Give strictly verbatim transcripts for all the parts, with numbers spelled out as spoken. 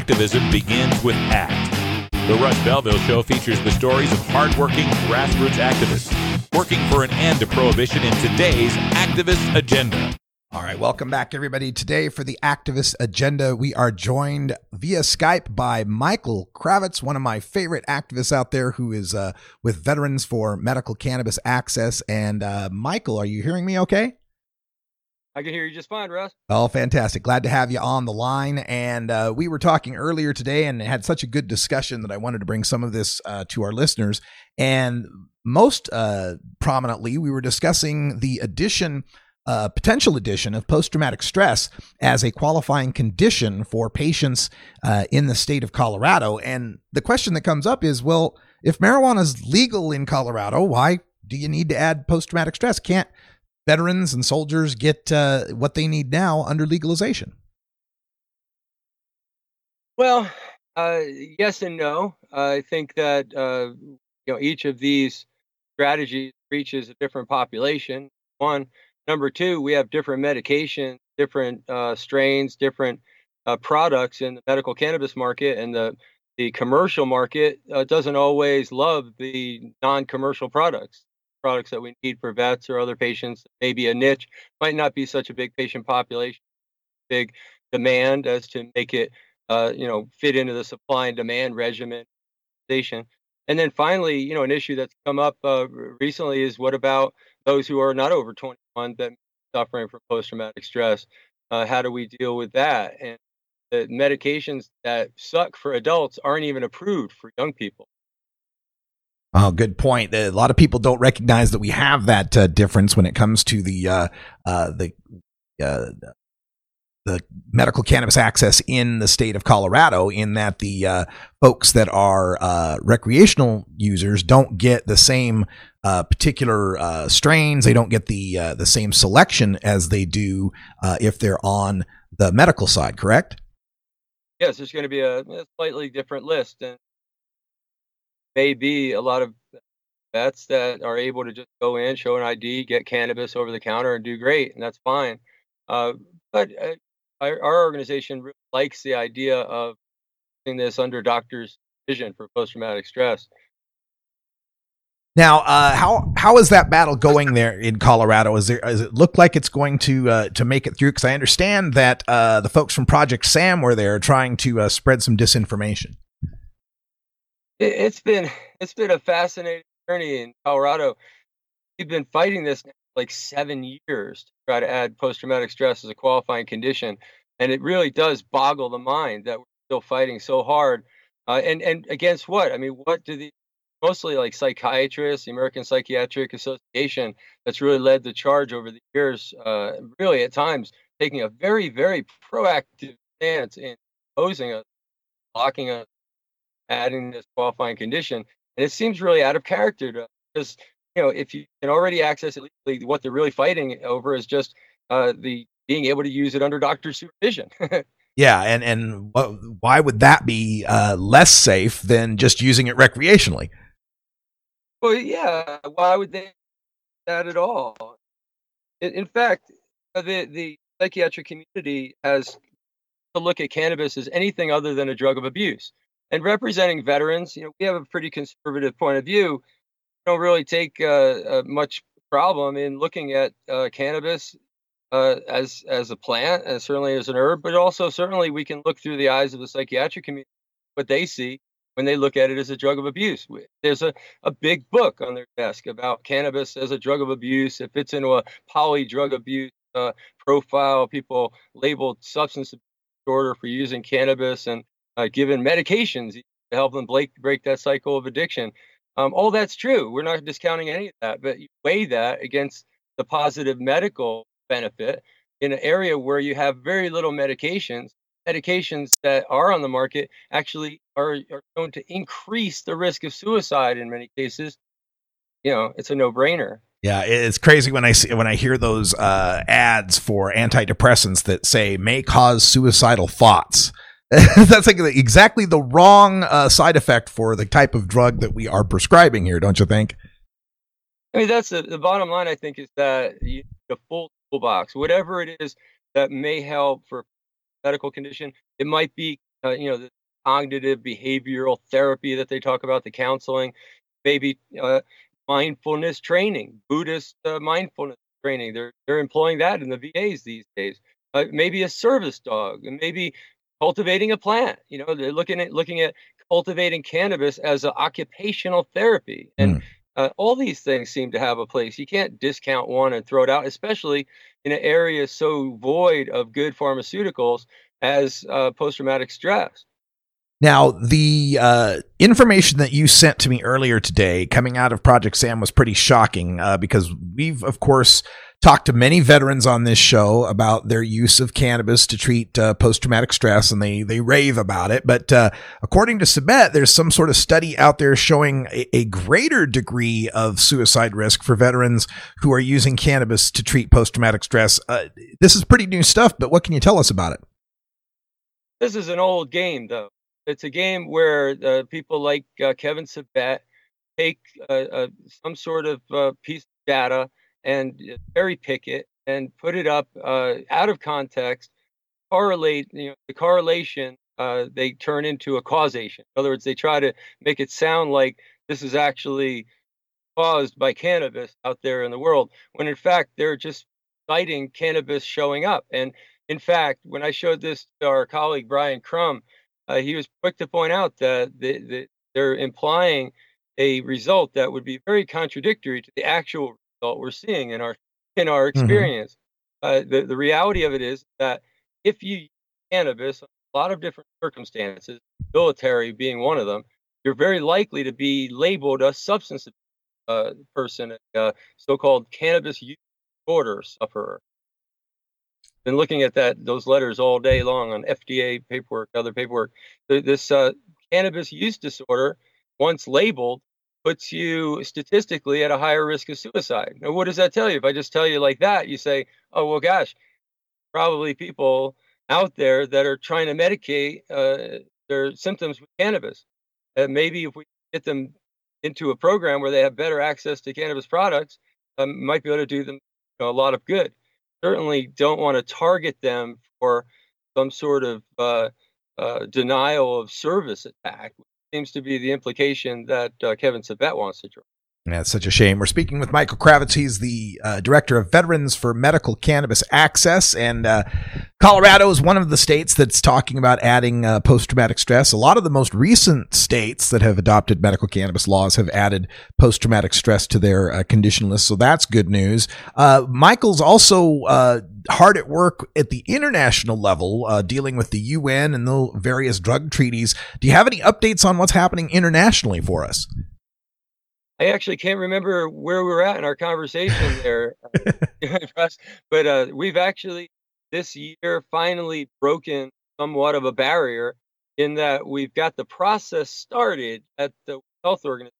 activism begins with ACT. The Russ Belville Show features the stories of hardworking grassroots activists working for an end to prohibition in today's activist agenda. All right, welcome back, everybody. Today for the Activist Agenda, we are joined via Skype by Michael Kravitz, one of my favorite activists out there who is uh, with Veterans for Medical Cannabis Access. And uh, Michael, are you hearing me okay? I can hear you just fine, Russ. Oh, fantastic. Glad to have you on the line. And uh, we were talking earlier today and had such a good discussion that I wanted to bring some of this uh, to our listeners. And most uh, prominently, we were discussing the addition Uh, potential addition of post-traumatic stress as a qualifying condition for patients uh, in the state of Colorado. And the question that comes up is, well, if marijuana is legal in Colorado, why do you need to add post-traumatic stress? Can't veterans and soldiers get uh, what they need now under legalization? Well, uh, yes and no. Uh, I think that uh, you know each of these strategies reaches a different population. One. Number two, we have different medications, different uh, strains, different uh, products in the medical cannabis market, and the the commercial market uh, doesn't always love the non-commercial products, products that we need for vets or other patients. Maybe a niche might not be such a big patient population, big demand as to make it, uh, you know, fit into the supply and demand regimen. And then finally, you know, an issue that's come up uh, recently is what about those who are not over twenty-one that are suffering from post-traumatic stress? Uh, how do we deal with that? And the medications that suck for adults aren't even approved for young people. Oh, good point. A lot of people don't recognize that we have that uh, difference when it comes to the uh, uh, the uh, the medical cannabis access in the state of Colorado, in that the uh, folks that are uh, recreational users don't get the same uh, particular uh, strains. They don't get the uh, the same selection as they do uh, if they're on the medical side, correct? Yes, there's going to be a, a slightly different list, and maybe a lot of vets that are able to just go in, show an I D, get cannabis over the counter, and do great, and that's fine. Uh, but uh, Our, our organization really likes the idea of doing this under doctor's vision for post-traumatic stress. Now, uh, how how is that battle going there in Colorado? Is there does it look like it's going to uh, to make it through? Because I understand that uh, the folks from Project SAM were there trying to uh, spread some disinformation. It, it's been it's been a fascinating journey in Colorado. We've been fighting this now for like seven years to try to add post-traumatic stress as a qualifying condition, and it really does boggle the mind that we're still fighting so hard. Uh, and and against what? I mean, what do the mostly like psychiatrists, the American Psychiatric Association, that's really led the charge over the years, uh, really at times taking a very, very proactive stance in opposing us, blocking us, adding this qualifying condition. And it seems really out of character to us, because, you know, if you can already access it legally, what they're really fighting over is just uh, the being able to use it under doctor supervision. Yeah, and, and why would that be uh, less safe than just using it recreationally? Well, yeah, why would they do that at all? In, in fact, the, the psychiatric community has to look at cannabis as anything other than a drug of abuse. And representing veterans, you know, we have a pretty conservative point of view. We don't really take uh, uh, much problem in looking at uh, cannabis uh, as as a plant, and certainly as an herb, but also certainly we can look through the eyes of the psychiatric community, what they see when they look at it as a drug of abuse. There's a, a big book on their desk about cannabis as a drug of abuse. It fits into a poly drug abuse uh, profile. People labeled substance disorder for using cannabis and uh, given medications to help them break, break that cycle of addiction. Um, all that's true. We're not discounting any of that, but you weigh that against the positive medical benefit in an area where you have very little medications. Medications that are on the market actually are, are going to increase the risk of suicide in many cases. You know, it's a no-brainer. Yeah, it's crazy when I see when I hear those uh, ads for antidepressants that say may cause suicidal thoughts. That's like exactly the wrong uh, side effect for the type of drug that we are prescribing here, don't you think? I mean, that's the, the bottom line. I think is that you need a full toolbox, whatever it is that may help for medical condition. It might be, uh, you know, the cognitive behavioral therapy that they talk about, the counseling, maybe uh, mindfulness training, Buddhist uh, mindfulness training. They're they're employing that in the V As these days. Uh, maybe a service dog, and maybe cultivating a plant. You know, they're looking at looking at cultivating cannabis as an occupational therapy, and Mm. uh, all these things seem to have a place. You can't discount one and throw it out, especially in an area so void of good pharmaceuticals as uh, post-traumatic stress. Now, the uh, information that you sent to me earlier today coming out of Project SAM was pretty shocking uh, because we've, of course, talked to many veterans on this show about their use of cannabis to treat uh, post-traumatic stress, and they they rave about it. But uh, according to Sabet, there's some sort of study out there showing a, a greater degree of suicide risk for veterans who are using cannabis to treat post-traumatic stress. Uh, this is pretty new stuff, but what can you tell us about it? This is an old game, though. It's a game where uh, people like uh, Kevin Sabet take uh, uh, some sort of uh, piece of data and cherry pick it and put it up uh, out of context, correlate, you know, the correlation, uh, they turn into a causation. In other words, they try to make it sound like this is actually caused by cannabis out there in the world, when in fact, they're just citing cannabis showing up. And in fact, when I showed this to our colleague, Brian Crum, Uh, he was quick to point out that the, the, they're implying a result that would be very contradictory to the actual result we're seeing in our in our experience. Mm-hmm. Uh, the the reality of it is that if you use cannabis, a lot of different circumstances, military being one of them, you're very likely to be labeled a substance uh, person, a uh, so-called cannabis use disorder sufferer. Been looking at that those letters all day long on F D A paperwork, other paperwork. This uh, cannabis use disorder, once labeled, puts you statistically at a higher risk of suicide. Now, what does that tell you? If I just tell you like that, you say, "Oh well, gosh, probably people out there that are trying to medicate uh, their symptoms with cannabis. Uh, maybe if we get them into a program where they have better access to cannabis products, um, might be able to do them you know, a lot of good." Certainly don't want to target them for some sort of uh, uh, denial of service attack, which seems to be the implication that uh, Kevin Sabet wants to draw. That's such a shame. We're speaking with Michael Kravitz. He's the uh, director of Veterans for Medical Cannabis Access. And uh, Colorado is one of the states that's talking about adding uh, post-traumatic stress. A lot of the most recent states that have adopted medical cannabis laws have added post-traumatic stress to their uh, condition list. So that's good news. Uh, Michael's also uh, hard at work at the international level, uh, dealing with the U N and the various drug treaties. Do you have any updates on what's happening internationally for us? I actually can't remember where we were at in our conversation there, but uh, we've actually this year finally broken somewhat of a barrier in that we've got the process started at the Health Organization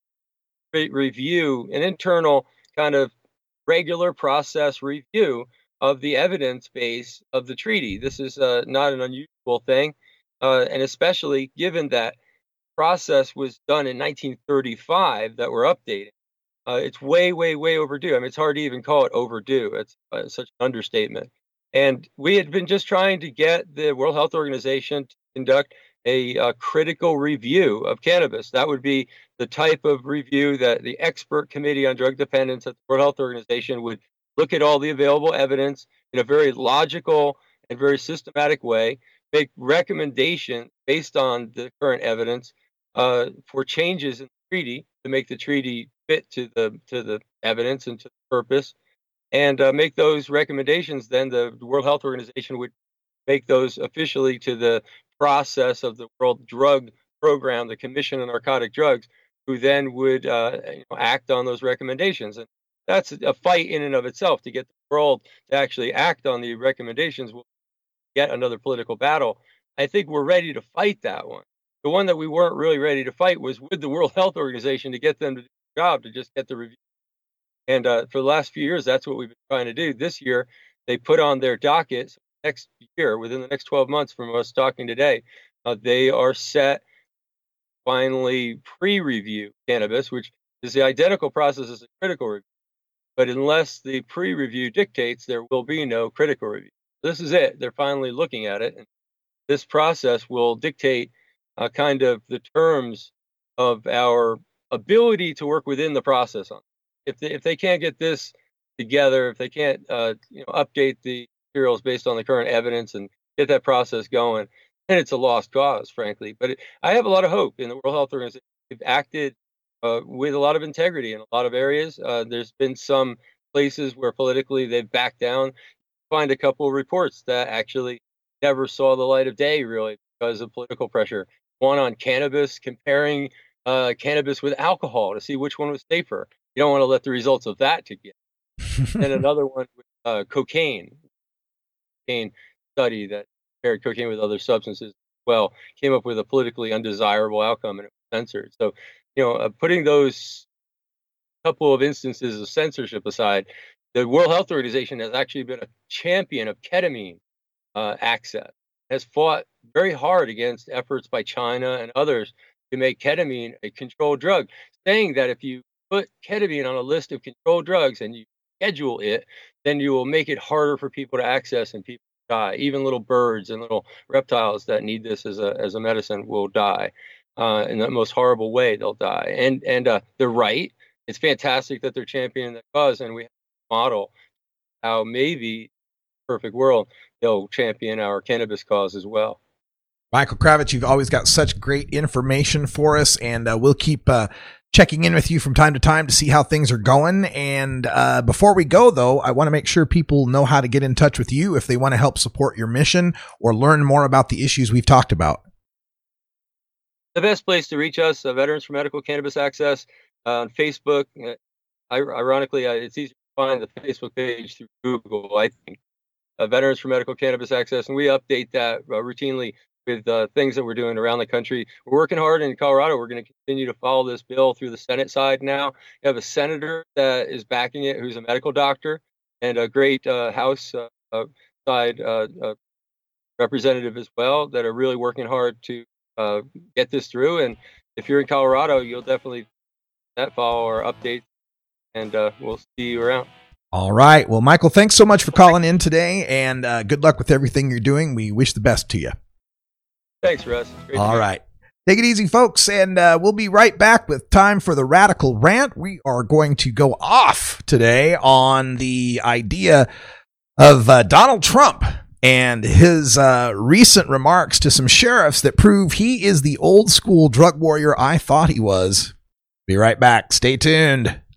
review, an internal kind of regular process review of the evidence base of the treaty. This is uh, not an unusual thing, uh, and especially given that process was done in nineteen thirty-five that we're updating. Uh, it's way, way, way overdue. I mean, it's hard to even call it overdue. It's uh, such an understatement. And we had been just trying to get the World Health Organization to conduct a, a critical review of cannabis. That would be the type of review that the expert committee on drug dependence at the World Health Organization would look at all the available evidence in a very logical and very systematic way, make recommendations based on the current evidence, Uh, for changes in the treaty to make the treaty fit to the to the evidence and to the purpose, and uh, make those recommendations. Then the World Health Organization would make those officially to the process of the World Drug Program, the Commission on Narcotic Drugs, who then would uh, you know, act on those recommendations. And that's a fight in and of itself to get the world to actually act on the recommendations. Will get another political battle. I think we're ready to fight that one. The one that we weren't really ready to fight was with the World Health Organization to get them to do the job, to just get the review. And uh, for the last few years, that's what we've been trying to do. This year, they put on their docket, so next year, within the next twelve months from us talking today, uh, they are set finally pre-review cannabis, which is the identical process as a critical review. But unless the pre-review dictates, there will be no critical review. This is it. They're finally looking at it. And this process will dictate uh, kind of the terms of our ability to work within the process on. If they, if they can't get this together, if they can't uh, you know update the materials based on the current evidence and get that process going, then it's a lost cause, frankly. But it, I have a lot of hope in the World Health Organization. They've acted uh, with a lot of integrity in a lot of areas. Uh, there's been some places where politically they've backed down. Find a couple of reports that actually never saw the light of day, really, because of political pressure. One on cannabis, comparing uh, cannabis with alcohol to see which one was safer. You don't want to let the results of that to get. And another one with uh, cocaine. Cocaine study that compared cocaine with other substances. Well, came up with a politically undesirable outcome, and it was censored. So, you know, uh, putting those couple of instances of censorship aside, the World Health Organization has actually been a champion of ketamine uh, access, has fought very hard against efforts by China and others to make ketamine a controlled drug, saying that if you put ketamine on a list of controlled drugs and you schedule it, then you will make it harder for people to access and people die. Even little birds and little reptiles that need this as a as a medicine will die uh, in the most horrible way. They'll die, and and uh, they're right. It's fantastic that they're championing that cause, and we have a model how maybe perfect world they'll champion our cannabis cause as well. Michael Kravitz, you've always got such great information for us, and uh, we'll keep uh, checking in with you from time to time to see how things are going. And uh, before we go, though, I want to make sure people know how to get in touch with you if they want to help support your mission or learn more about the issues we've talked about. The best place to reach us, uh, Veterans for Medical Cannabis Access, uh, on Facebook. Uh, ironically, uh, it's easy to find the Facebook page through Google, I think. Uh, Veterans for Medical Cannabis Access, and we update that uh, routinely with uh, things that we're doing around the country. We're working hard in Colorado. We're going to continue to follow this bill through the Senate side now. We have a senator that is backing it who's a medical doctor, and a great uh, House uh, uh, side uh, uh, representative as well that are really working hard to uh, get this through. And if you're in Colorado, you'll definitely that follow our updates, and uh, we'll see you around. All right. Well, Michael, thanks so much for calling in today, and uh, good luck with everything you're doing. We wish the best to you. Thanks, Russ. Great All right. Take it easy, folks, and uh, we'll be right back with time for the Radical Rant. We are going to go off today on the idea of uh, Donald Trump and his uh, recent remarks to some sheriffs that prove he is the old school drug warrior I thought he was. Be right back. Stay tuned.